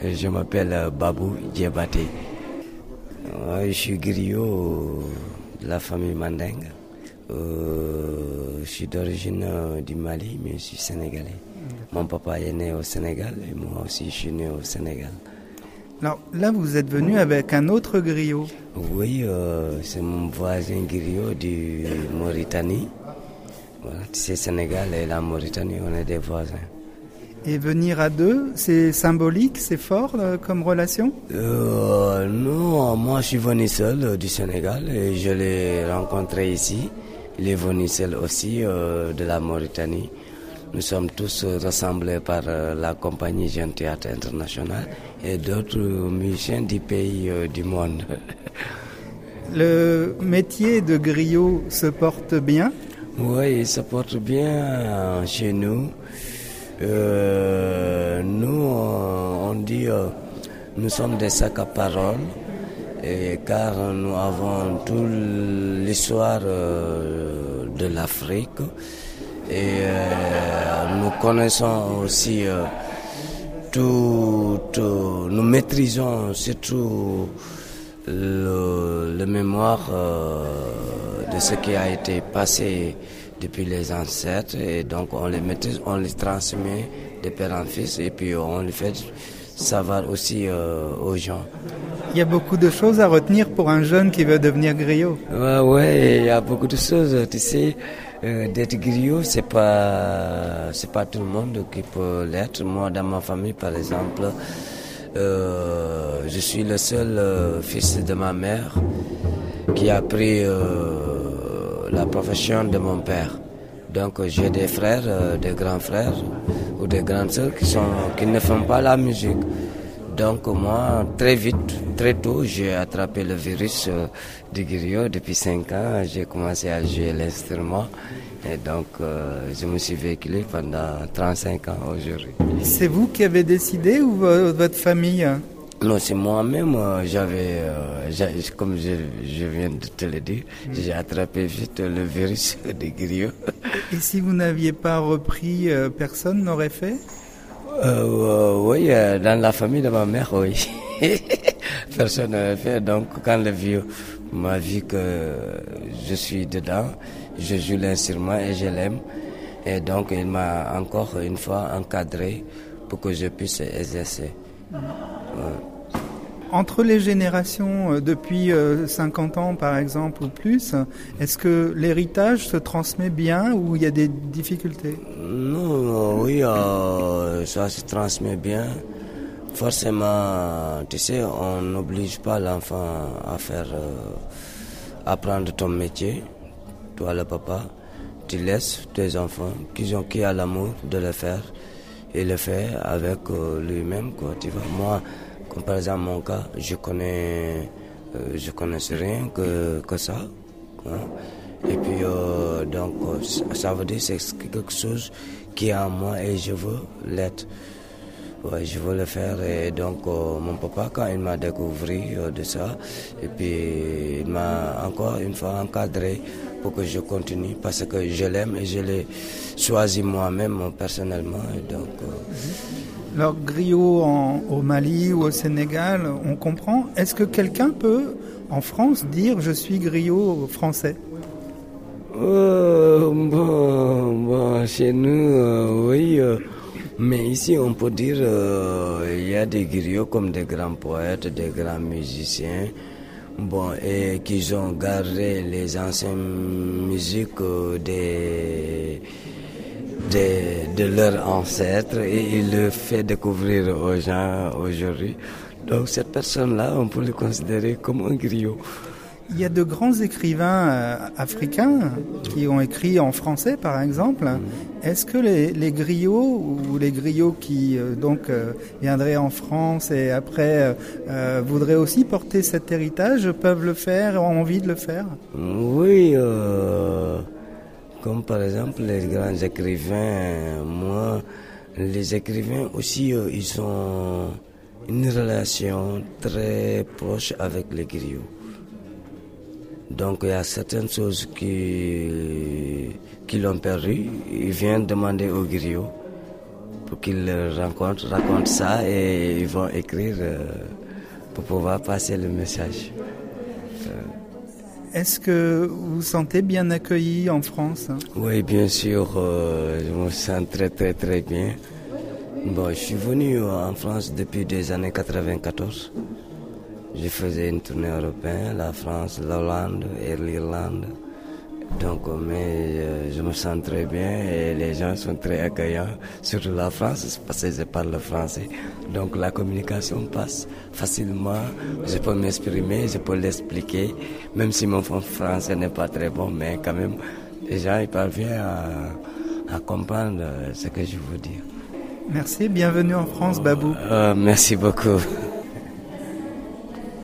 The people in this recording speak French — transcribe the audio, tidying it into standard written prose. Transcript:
Je m'appelle Babou Diabaté. Je suis griot de la famille Mandingue. Je suis d'origine du Mali, mais je suis sénégalais. Mon papa est né au Sénégal et moi aussi je suis né au Sénégal. Alors là, vous êtes venu avec un autre griot. Oui, c'est mon voisin griot du Mauritanie. Voilà, c'est Sénégal et la Mauritanie, on est des voisins. Et venir à deux, c'est symbolique, c'est fort comme relation ? Non, moi je suis venu seul du Sénégal et je l'ai rencontré ici. Il est venu seul aussi de la Mauritanie. Nous sommes tous rassemblés par la compagnie Jeune Théâtre International et d'autres musiciens du pays du monde. Le métier de griot se porte bien ? Oui, il se porte bien chez nous. Nous, on dit, nous sommes des sacs à parole, car nous avons toute l'histoire de l'Afrique et nous connaissons aussi nous maîtrisons surtout le mémoire de ce qui a été passé depuis les ancêtres et donc on les maîtrise, on les transmet de père en fils et puis on les fait savoir aussi aux gens. Il y a beaucoup de choses à retenir pour un jeune qui veut devenir griot. Ouais, il y a beaucoup de choses, tu sais, d'être griot, c'est pas tout le monde qui peut l'être. Moi, dans ma famille, par exemple, je suis le seul fils de ma mère qui a pris la profession de mon père. Donc j'ai des frères, des grands frères ou des grandes sœurs qui ne font pas la musique. Donc moi, très vite, très tôt, j'ai attrapé le virus du griot. Depuis 5 ans, j'ai commencé à jouer l'instrument. Et donc, je me suis véhiculé pendant 35 ans aujourd'hui. C'est vous qui avez décidé ou votre famille ? Non, c'est moi-même, comme je viens de te le dire, j'ai attrapé vite le virus du griot. Et si vous n'aviez pas repris, personne n'aurait fait ? Oui, dans la famille de ma mère, oui. Personne n'avait fait. Donc, quand le vieux m'a vu que je suis dedans, je joue l'instrument et je l'aime. Et donc, il m'a encore une fois encadré pour que je puisse exercer. Entre les générations, depuis 50 ans par exemple ou plus, est-ce que l'héritage se transmet bien ou il y a des difficultés ? Non, oui, ça se transmet bien. Forcément, tu sais, on n'oblige pas l'enfant à apprendre ton métier. Toi, le papa, tu laisses tes enfants qui ont l'amour de le faire et le faire avec lui-même, quoi. Tu vois, moi, comme par exemple mon cas, je connais rien que ça. Hein. Et puis donc ça veut dire que c'est quelque chose qui est en moi et je veux l'être. Ouais, je veux le faire et donc mon papa quand il m'a découvert de ça et puis il m'a encore une fois encadré pour que je continue parce que je l'aime et je l'ai choisi moi-même personnellement et donc. Alors, griot au Mali ou au Sénégal, on comprend. Est-ce que quelqu'un peut, en France, dire « je suis griot français » ? Bon, chez nous, oui. Mais ici, on peut dire il y a des griots comme des grands poètes, des grands musiciens. Bon, et qui ont gardé les anciennes musiques de leurs ancêtres et il le fait découvrir aux gens aujourd'hui. Donc cette personne-là, on peut le considérer comme un griot. Il y a de grands écrivains africains qui ont écrit en français, par exemple. Est-ce que les griots ou les griots qui viendraient en France et après voudraient aussi porter cet héritage peuvent le faire, ont envie de le faire ? Oui, comme par exemple les grands écrivains. Moi, les écrivains aussi, ils ont une relation très proche avec les griots. Donc il y a certaines choses qui l'ont perdu. Ils viennent demander aux griots pour qu'ils racontent ça et ils vont écrire pour pouvoir passer le message. Est-ce que vous vous sentez bien accueilli en France? Oui, bien sûr, je me sens très très très bien. Bon, je suis venu en France depuis les années 94. Je faisais une tournée européenne, la France, l'Hollande et l'Irlande. Donc, mais je me sens très bien et les gens sont très accueillants, surtout la France, parce que je parle français. Donc la communication passe facilement, je peux m'exprimer, je peux l'expliquer, même si mon français n'est pas très bon, mais quand même, les gens ils parviennent à comprendre ce que je veux dire. Merci, bienvenue en France, Babou. Merci beaucoup.